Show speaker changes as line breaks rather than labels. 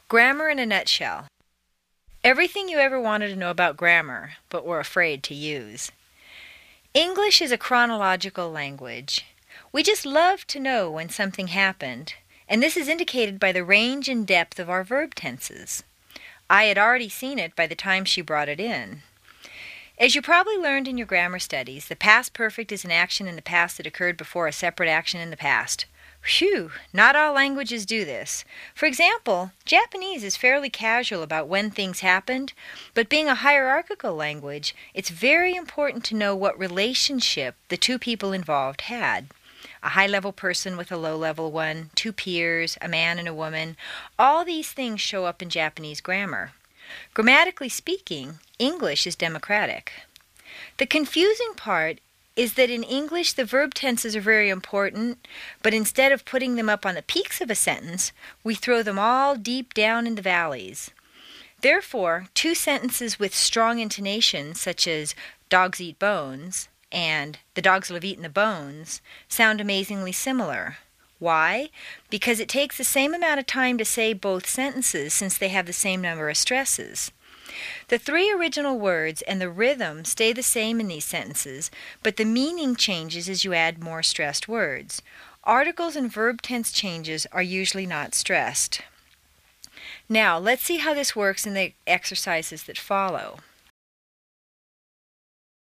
Grammar in a nutshell. Everything you ever wanted to know about grammar, but were afraid to use. English is a chronological language. We just love to know when something happened, and this is indicated by the range and depth of our verb tenses. I had already seen it by the time she brought it in. As you probably learned in your grammar studies, the past perfect is an action in the past that occurred before a separate action in the past. Phew, not all languages do this. For example, Japanese is fairly casual about when things happened, but being a hierarchical language, it's very important to know what relationship the two people involved had. A high-level person with a low-level one, two peers, a man and a woman, all these things show up in Japanese grammar. Grammatically speaking, English is democratic. The confusing part is that in English the verb tenses are very important, but instead of putting them up on the peaks of a sentence, we throw them all deep down in the valleys. Therefore, two sentences with strong intonation, such as dogs eat bones and the dogs will have eaten the bones, sound amazingly similar. Why? Because it takes the same amount of time to say both sentences since they have the same number of stresses. The three original words and the rhythm stay the same in these sentences, but the meaning changes as you add more stressed words. Articles and verb tense changes are usually not stressed. Now, let's see how this works in the exercises that follow.